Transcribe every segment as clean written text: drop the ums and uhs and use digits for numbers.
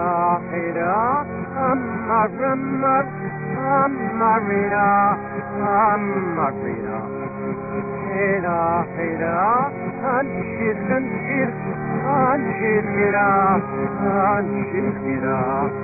hera, amarama, amarina, amarina. Hera, hera, anshir, anshir, anshir, hera, anshir, hera.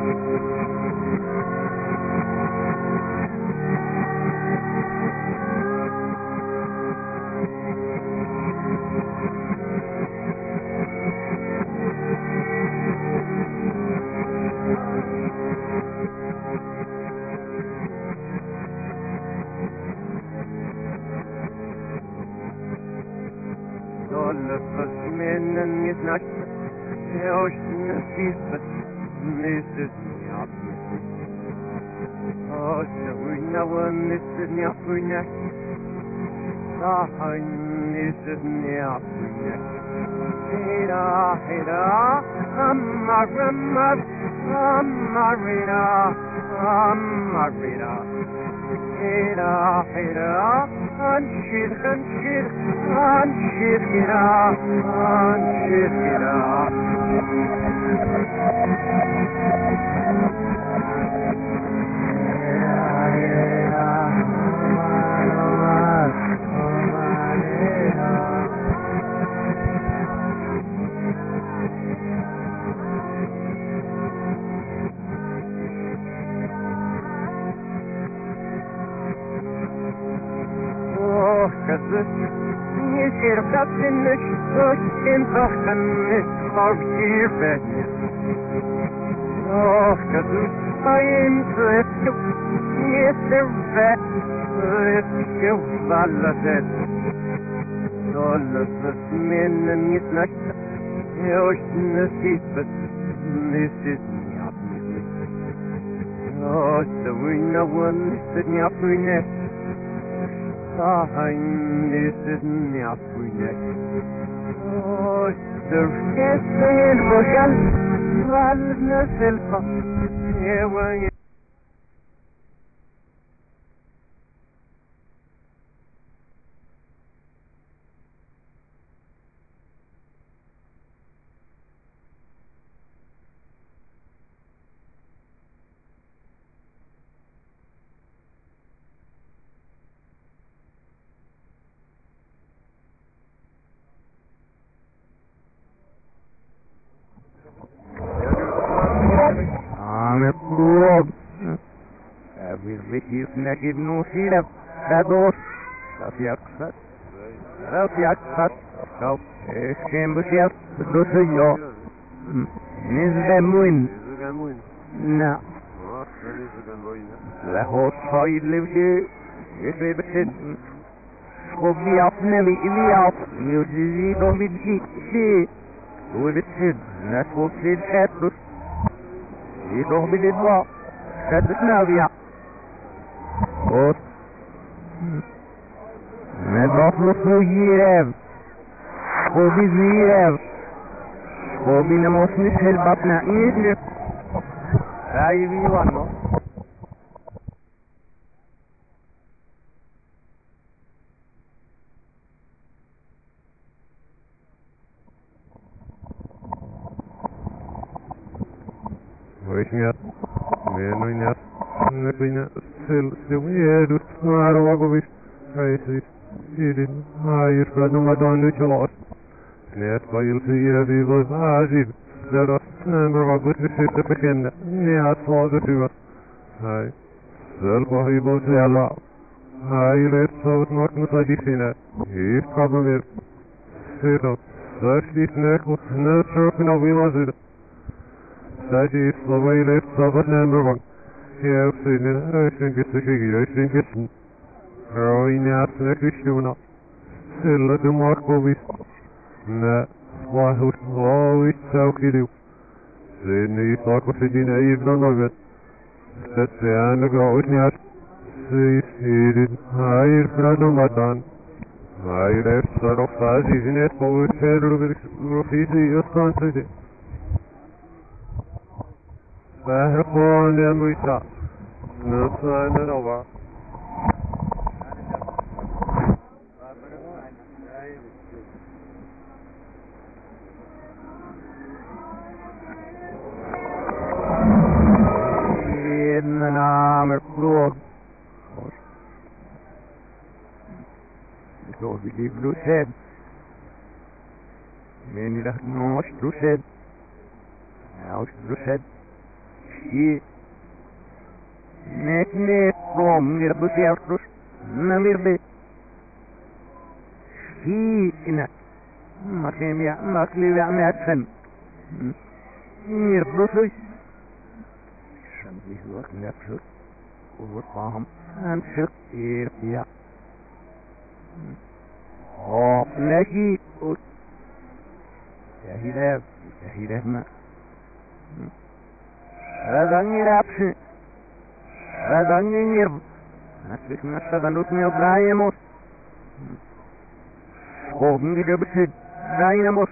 Dolfas minnen yesnash, eosh nasifat, Mrs. Nyap. Oh, so we know when Mrs. Nyapunek, Sahan Mrs. Nyapunek. Hera, hera, amarama, amarina, amarina. Hera, hera, anshir, anshir, anshir, hera, anshir, hera. Oh, kazık, yeşil kapınış, hoşçin bakınış, avcı benim. Oh, kazık, ayın kızık, yeşil ve kızık valladet. Dolfas minnen yesnaş, eosh nasifat, Mrs. Nyap. Oh, so we know when Mrs. Nyapunek, Sahan Mrs. Nyapunek. Oh, surfesten boşan, valna selfa, evan. Ahmet Buğab. Bilvekif nekib nusiref. Bedos. Rafiyaksat. Rafiyaksat. Kau. Eskem bısiyak. Dosuyo. Nizbe muin. Na. Lahot sayid levşi. Esbe besid. Skobi apnevi iliyap. Yuzizi domidji. Şi. وبتشد ناس وبتشد شاتبس يروح بالإدواء شادت ناوية قوت مدرس نصو ييراب خوبي زيراب خوبي نموس نسهل بطنا إيدلك رايبي وانو ويشنيات وينوينات نبينا سلوية دوستوار وقبش هايسيس إيدين هاير فادوما دون لجلوس نيات بايل سيئة في ضيف عزيز درس مرغبت بسيطة فكنا نيات صادة فيها هاي سلقه يبوس يلا هاي ليت صوت نوك مصادفنا هيف قبل سيطة ساشدي سناك وسنات شرفنا ويمازد Sadece Slova'yla sabahlarına bak. Hepsini öşün sıkıcı, öşün gitsin. Oynayasına kıştığına. Sılladım akbobis. Ne? Vahut, vahut savkidiv. Seni sakıfıcına izlanavet. Sesleğenle oynayas. Seyirsin, hayır pradumatan. Hayır efsarı fazizin et boğut ferru rufisi yastansıdı. فهرقون موسى نصان نوى believe you said. Many that know what you said. Now you said. She. Net from near the theater. Never She in it. Makemia, Maklia Matson. Near Brussels. Somebody who was left over farm and shook here. Yeah. Oh, Leggy. He left me. Radangir absent. Radangir. That's not the Lutney of Briamos. Spoken with the Bishop Briamos.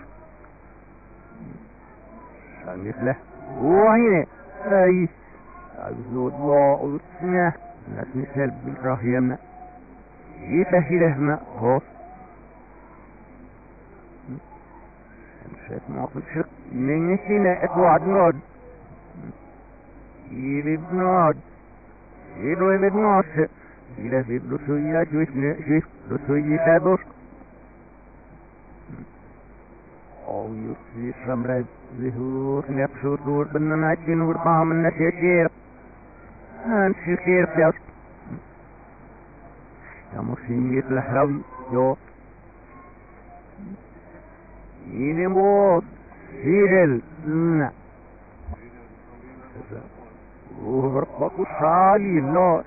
Sangifle. Why? I was Lord Law. Let me help Rahim. He left me. Horse. ما فيش نيجي أتوعد نود يبيد نود يلو يبيد نود إذا في بلوسوية جويف بلوسوية تابور أو يصير سمرة ظهور نفسه دور بننا جنور قام النسير هنسير فيش يا مسلم يتلهروي يو Inimos, Fidel, over Pakusali, Lord.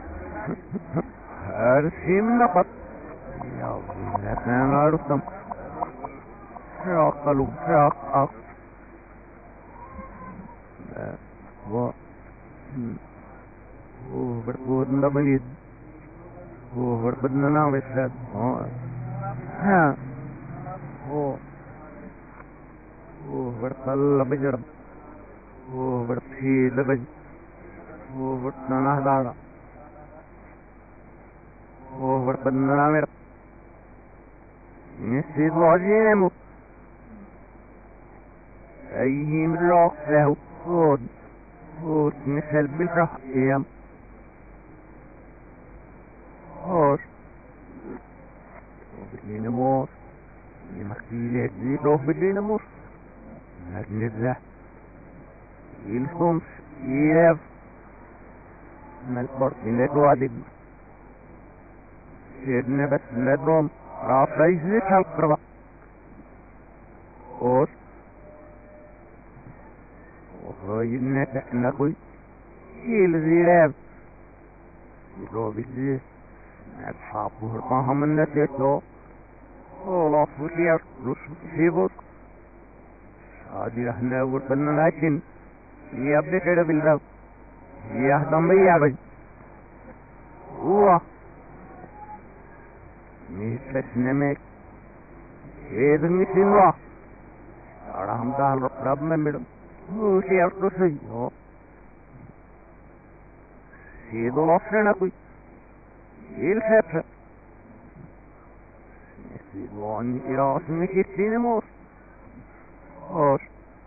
Arsimna Pat. That man out of them. Rockalu, rock up. What? Over Gordon Lamid. Over Banana with that. Oh. Overtal Bajar, oversea the Baj, over Nanadara, over Banamir. Yes, it was him. I him rock out, food, Michel Bilrahim. Horse, between the moors, you must be let it off between the moors. لله يلكم يلف من البرد للوادب سيدنا بس لدروم رافع يزيكها القربة أوش وخيرنا تحنقوي يلزيلاب يلو بيزيس أصحابه رقاهم النسيتو والله فوتير رسل سيبوك هذه احنا وربنا لكن يبدأ كده بالله يهدم بيابج هو ميسس نمك كده نسينوا رحم الله ربنا مدم هو شيء رسي هو سيدو لفرنا كوي يلحف سيدو عني إراس مكتين موس أوش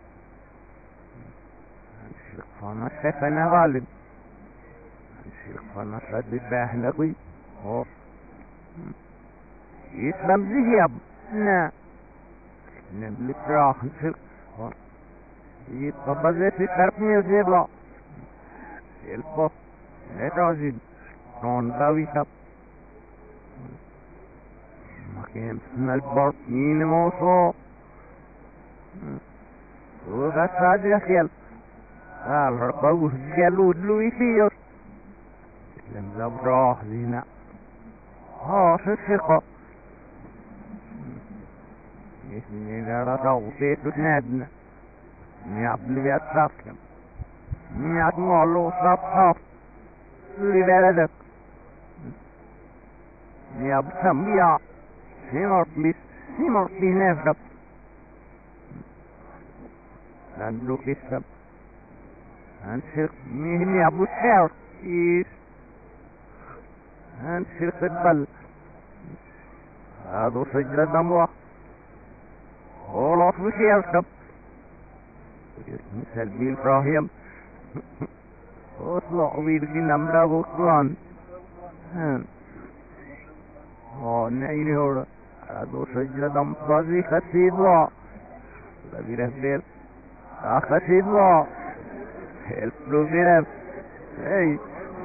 نشيخ فانا سفنا غالب نشيخ فانا سد باهلقي أوش يسلم زياب نا نملك راح نشيخ يتطبق في ترقني زيبلا الفوق نتازل رون باوي سب مكين سنة البرق مين موصو وغا ساجة خيال قال رقوه جلود لوي فيور لم زبراه زينا هاش الثقة اسمي لرقو فيتو تنادنا نعبل بيات ساكم نعد معلو صفحف لبلدك نعب سمبيع سمر بي نفرق لندلوك السب هنسرق مهني أبو السعر إيش هنسرق البل هذا سجل دموع غلط وسيركب مثل بالفراهيم اطلع ويرجي نمرة وطلان نينيور أدو شجرة مصازي خسيدوا لبيره بير خسيدوا الفلو بيره اي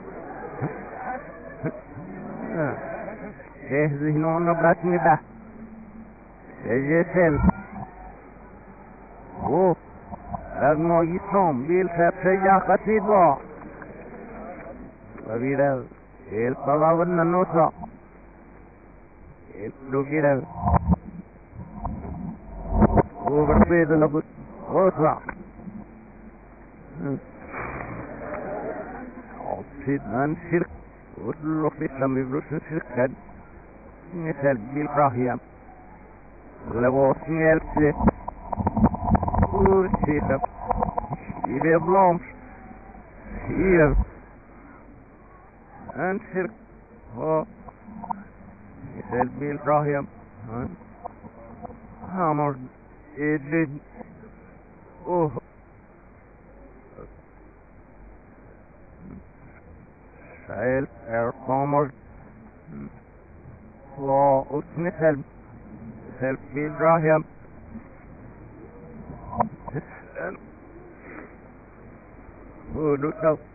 ذهنون برسمي به سجسل و رغمو يسوم بالخير شجا خسيدوا لبيره الفلاون النوصا الفلو بيره وبربيد لبس وصع عصيد عن شرك وطلق بسلام ببروس شركة مثل بالراهية لغوص ميلسي ورسيطة يبي بلومش يب عن شرك هو مثل بالراهية هامر إدريد شايل إرقامر وأسمي سلب بالراهيم ودوتو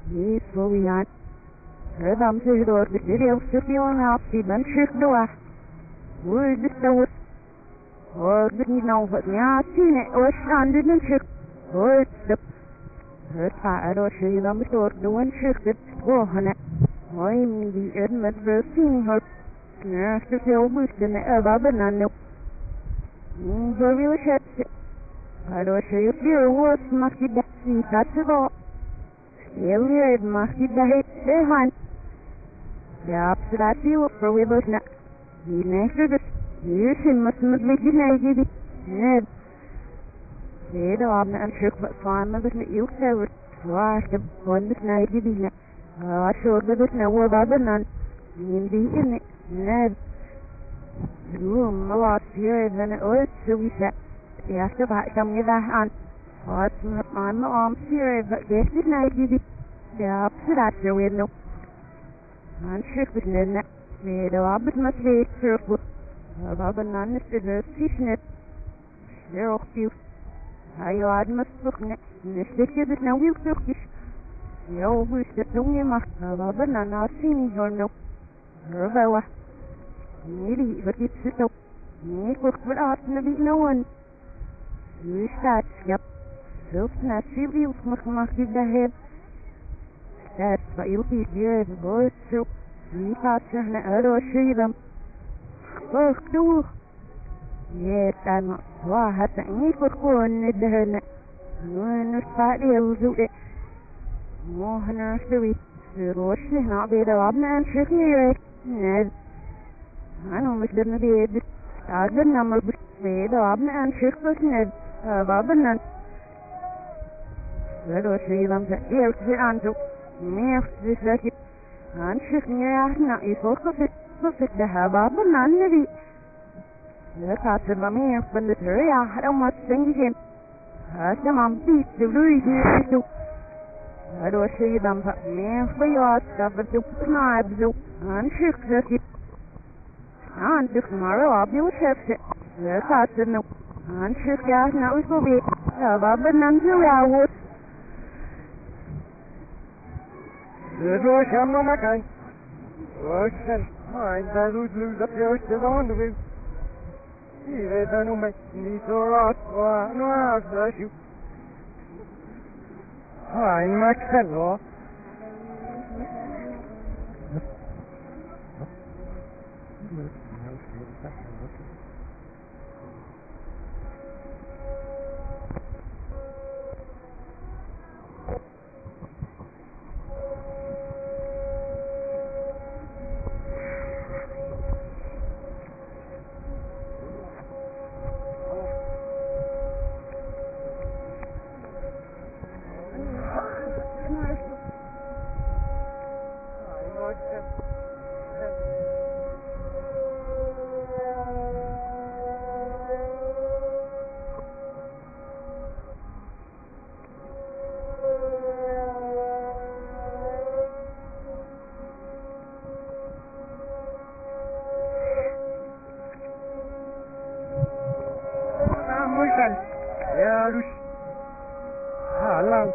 Slowjan. Rödam sig door de video studio af die ben zich door. Hoe de stoot. Hoor de niet nou wat ja zien het aan de zich. Hoor de. Het gaat er je dan door doen zich het volgende. Hoor die het met zien hoor. Ja, ze heel moesten er benaan. Zo wil ik het. Hallo, je veel woord mag je dat zien dat ze wel. Heel weer mag je dat het hand. Ja, absoluut veel voor we dus na. Die neefje dus. Hier zijn met beetje neefje. Nee. Nee, daar hebben een stuk wat van me dus met je zelf. Waar de honderd neefje die na. Als je dat dus nou wel benaan. In die in het. Nee. Doe maar wat hier dan ooit zoiets. Ja, ze gaan je daar aan. Wat met mijn arm hier, wat is dit nou jullie? Ja, absoluut zo weer nog. Aan schrik het net. Nee, daar hebben we het weer terug. We hebben anders de precies net. Heel veel. Hij had me terug. Dus dit is het nou weer terugjes. Ja, hoe is dat doen je mag? We hebben dan al zien hier nog. Wel. Nee, wat is het ook? Nee, ik word wel af naar wie nou een. Nu staat schap. Zelfs na Sibius mag je daar hebben. Dat is wat jullie hier even woord zo. Wie gaat zich naar Euro dan? Och, doe. Ja, dan waar had ik niet voor gewoon niet de hunne. Nu staat heel zo. Morgen er zoiets. De roosje nou weer de abne en zich niet. Nee. Dan moet je er weer de staat de nummer weer de abne en zich was net. Wat dan? Hallo, je dan de eerste aanzoek. Meer dus dat je aan zich niet naar je volgende de hebben bananen wie. Dat gaat er maar meer van de deur, ja, dan moet je zien. Als de man biedt, de vloeit niet toe. Hallo, je dan wat meer van je uitstappen zo knaap zo. Aan zich dat je. Aan zich maar op je schepje. Dat gaat er nog. Aan zich ja, nou is wel weer. Ja, wat bananen zo ja wordt. De roos aan mama kan. Roos en mijn daar doet nu dat je de wand wil. Je weet dan hoe mij niet zo raad waar nou dat je. Mijn Maxel hoor. Ja, dus. Hallo.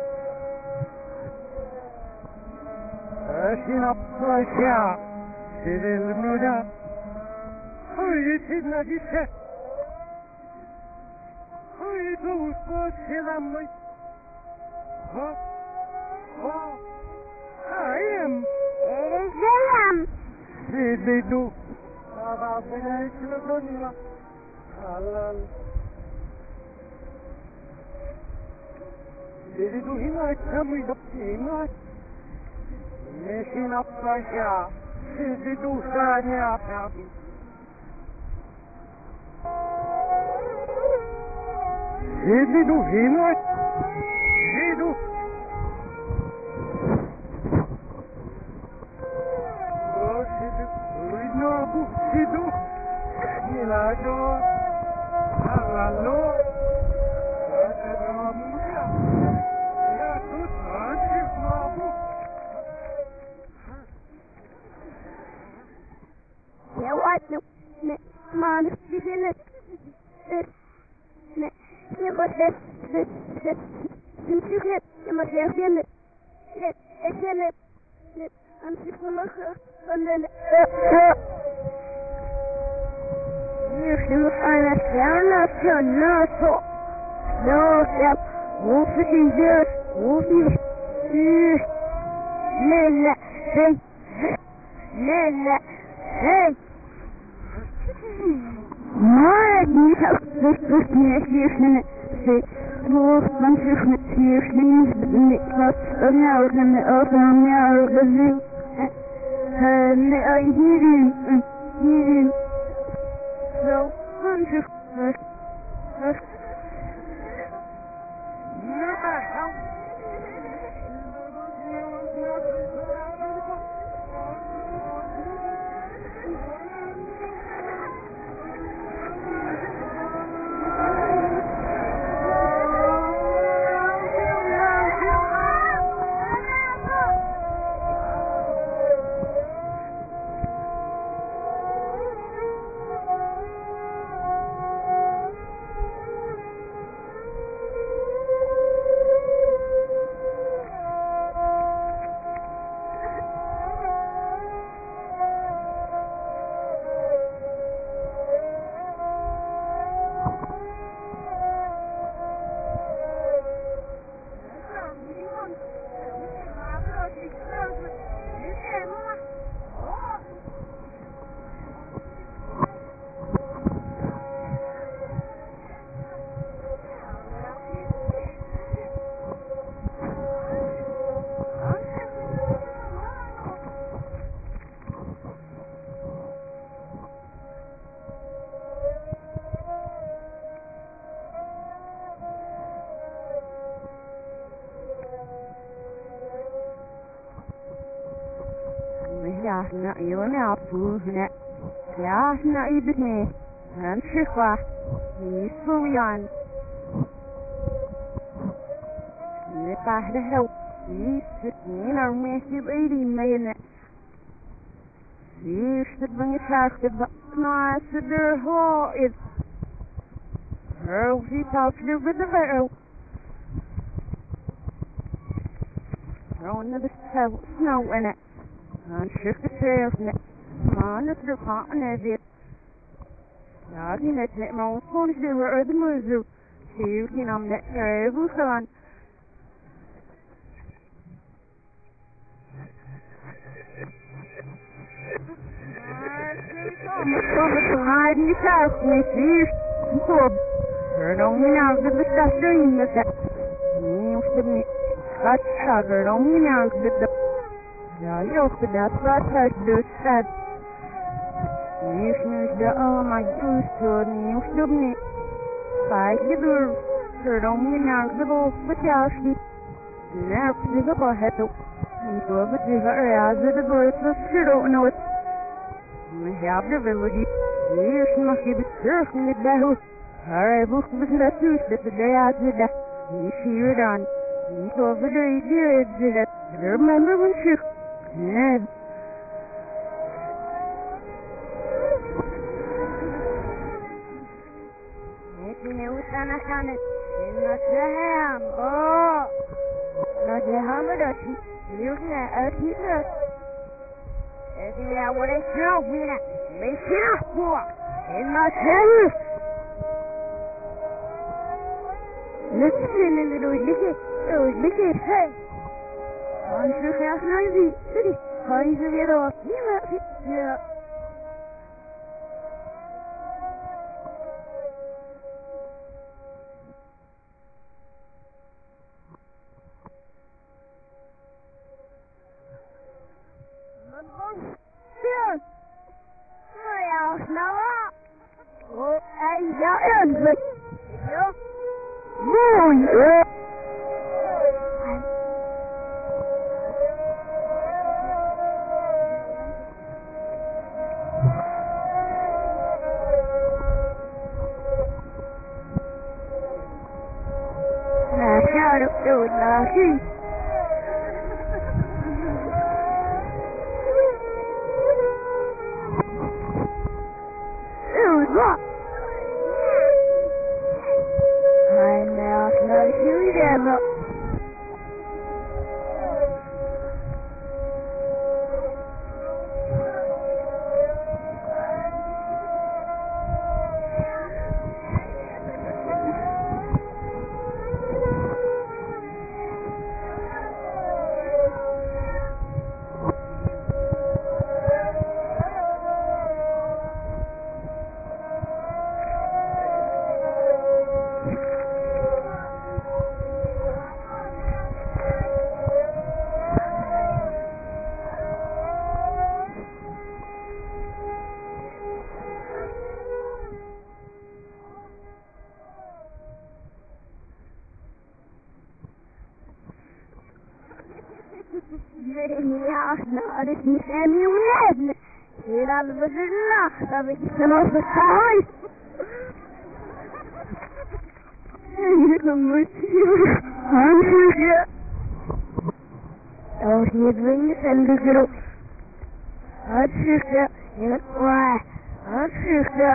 Als je nog was, ja. Zit in de moeder. Oh, je zit naar die set. Oh, je doet wat heel aan mij. Oh. Oh. I am. Zit dit doe. Wat ben ik te doen? Hallo. Dit doe je nooit, dan moet je dat zien, nooit. Misschien op van ja. Dit doe je ja, ja. Dit doe je nooit. Dit doe. Oh, dit doe je dit doe. Je laat door. Hallo. Ja, wat nou? Nee, man, die vinden het. Nee, je moet het. Je moet het. Je moet het vinden. اجلب امسك مخك فلن يخلق انا سيانا سياناتو لا سيب وفي جير وفي لا هي لا هي ما يخلقني أشياء في روح من شيخنا شيخنا بدني بس أنا وأنا أنا وأنا هلا يجري يجري لو من شيخنا يا يونا فوزنا يا ابني هنشخوا يسويان نقاهده يسكنين أرميسي بإيدي مينا يشتبني شاكتب ناسدر هائد روحي تاكلو بدغيرو رونا بستاو سنو أنا هنشخ السيرفنا هنطلق نزيد لكن نتنق موصونش دي ورد مرزو سيوكي نام نتنرفو خلان هادي تاكني سيش مصوب هردومي ناغد بستاسرين نتا نيوشتبني قد هردومي ناغد بستاسرين Ja, joh, dat was het dus vet. Nieuws de allemaal juist nieuws op niet. Vijf je door. Daarom je naar de boven betaalschiet. Nerf zich op al het op. En zo betekent er de boot was er nooit. Maar ja, de wilde. Eerst mag je bezorgen met de hoed. Haar boek was net thuis dat de ja zit. Niet hier dan. Niet over de idee zit. Remember when she yeah. Maybe we can have it. Not the ham. Oh, not the ham, but you can eat it. If you are what I show, we make it up for. In my hand. Listen a little bit. Oh, look at hey. I'm sure that's noisy. City. How is it all? Yeah. Here. Oh, yeah, oh, yeah, Ja, nou, dat is niet Sammy Webb. Hier hadden we de nacht, dat ik van ons huis. Je moet je handje. Oh, hier ben je en de groep. Hartstikke, heel waar. Hartstikke.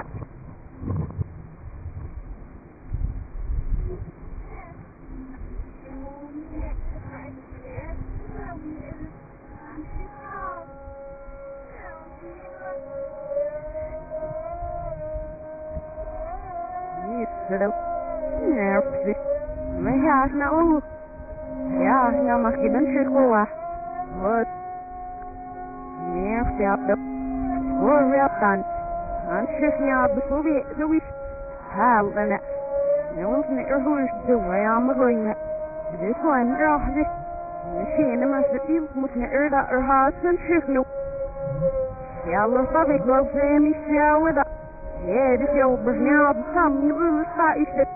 Zo, nervig. Maar ja, nou, ja, nou mag je dan zeggen wat nervig heb dat hoor wel dan. Dan zeg je bijvoorbeeld zoiets halen. Nou, ons niet ergens doen wij aan beginnen. Het is gewoon nervig. Misschien maar ze die moeten er haast zich nu. Ja, dat ik wel zijn niet zo dat. Ja, dat is al besneld samen in de is het.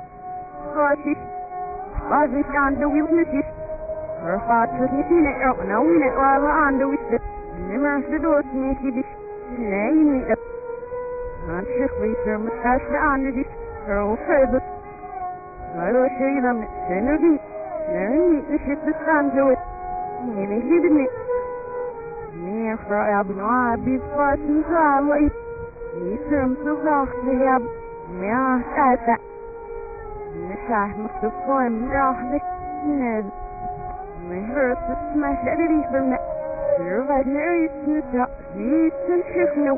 Wat is aan de wieltjes? Er gaat het niet in het nou in het alle aan de wieltjes. Nimmer de doorsnee is. Nee, niet dat. Aan zich weet er met huis de aan de is. Er verder. Maar als je dan zijn er niet. Nee, niet. Er zit de staan zo. Nee, ik zie het niet. Meer vrouw hebben nou, bij vast niet zo. Die term zo zacht te hebben. Ja, kijk dat. De schaar mag de vorm dragen. Nee. Mijn hart is smash dat liever met. Er was er iets met dat. Niet een schicht nu.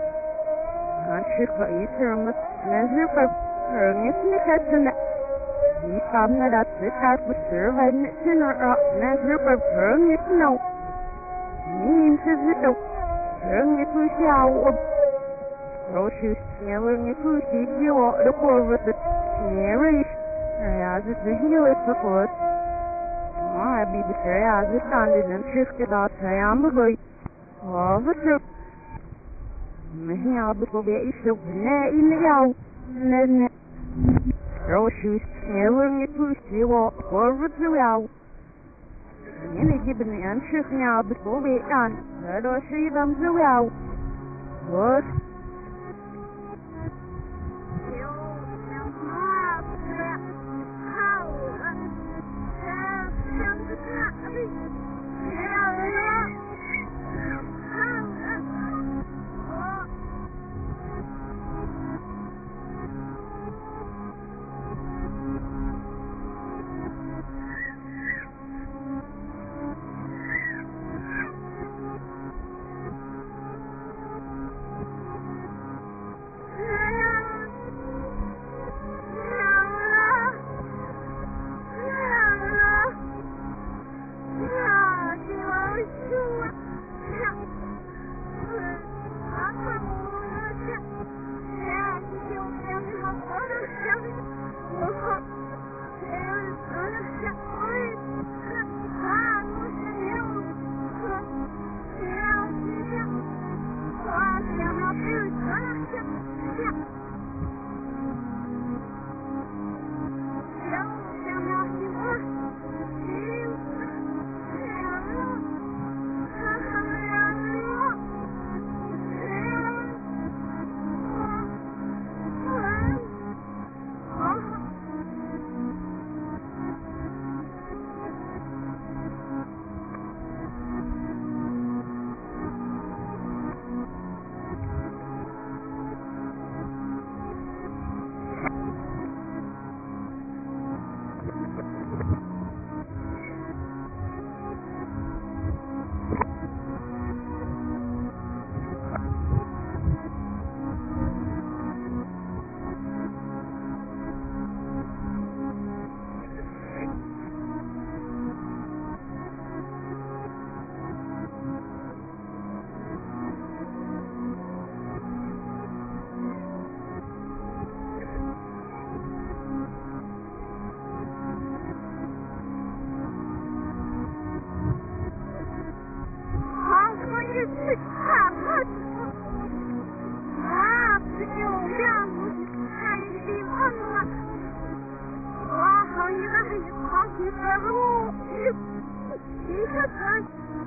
Aan zich wel iets er met. En ze verhung is niet het zijn. Die kwam naar dat ze gaat bestuur. Wij niet zijn er. En ze verhung is nou. Niet ze zit ook. Verhung is voor jou op. Roosjes, sneller niet goed, die hoor de korven de sneeuwis. Ja, het is heel even goed. Maar heb je de ja, ze staan in een schichtje dat hij aan begooit. Oh, wat zo. Misschien had ik alweer iets op nee in jou. Nee. Roosjes, sneller niet goed, die hoor de korven zo jou. En ik heb een aanschicht, ja, bijvoorbeeld aan. Daardoor zie je dan zo jou. Wat? Wow, you got me talking forever. Jesus,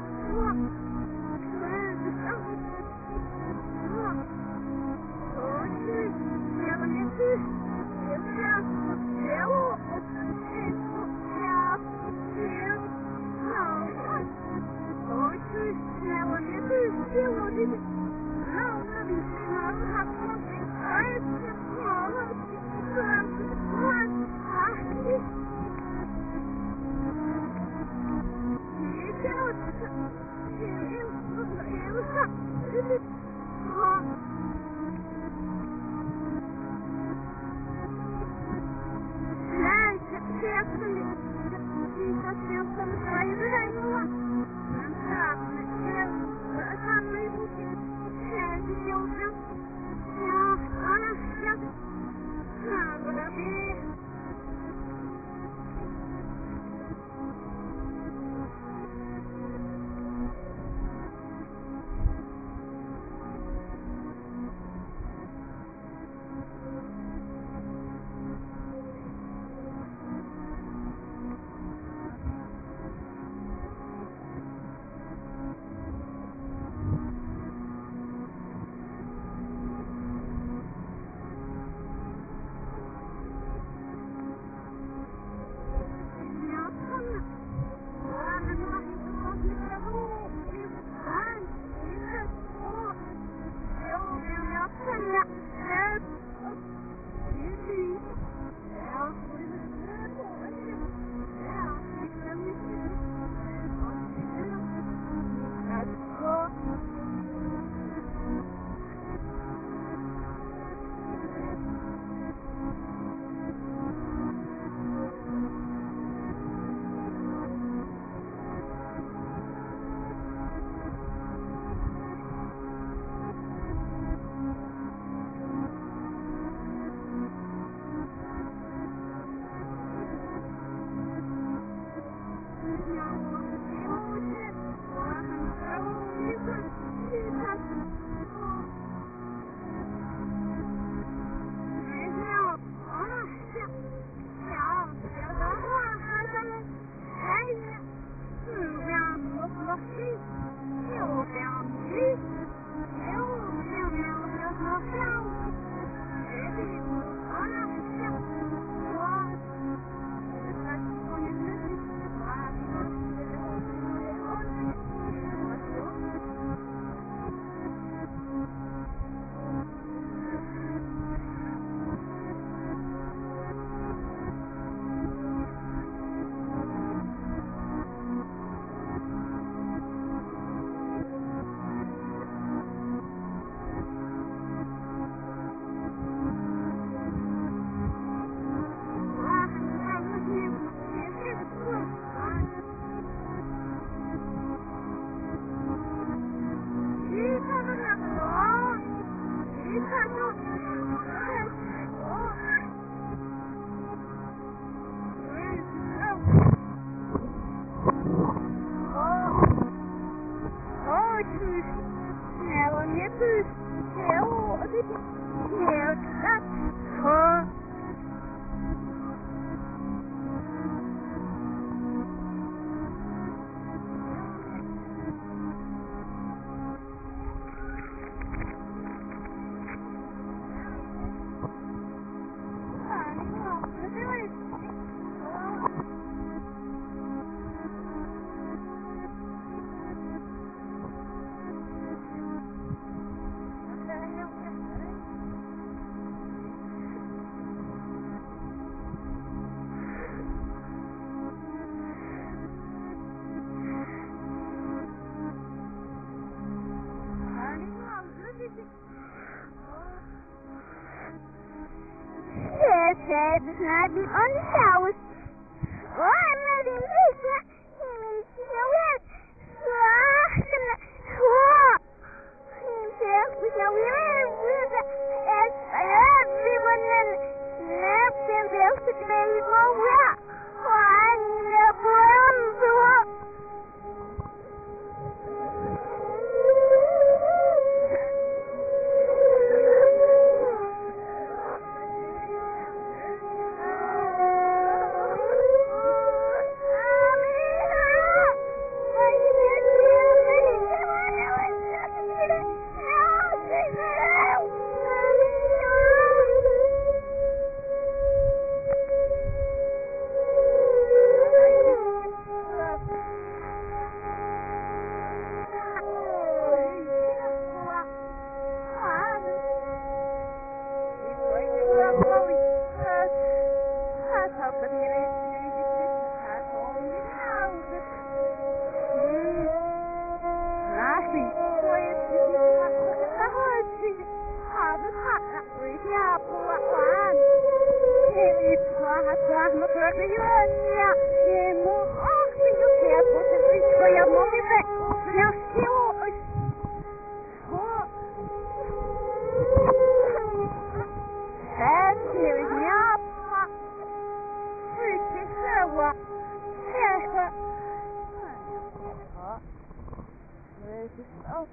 Oh.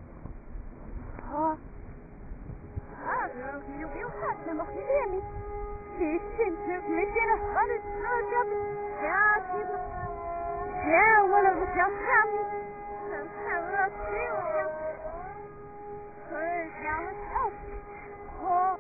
You had them of him. He seems to have mission a hundred job. Yeah, one of the just family. Oh.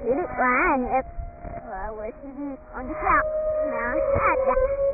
Get it right. Well, where's the on the top? Now,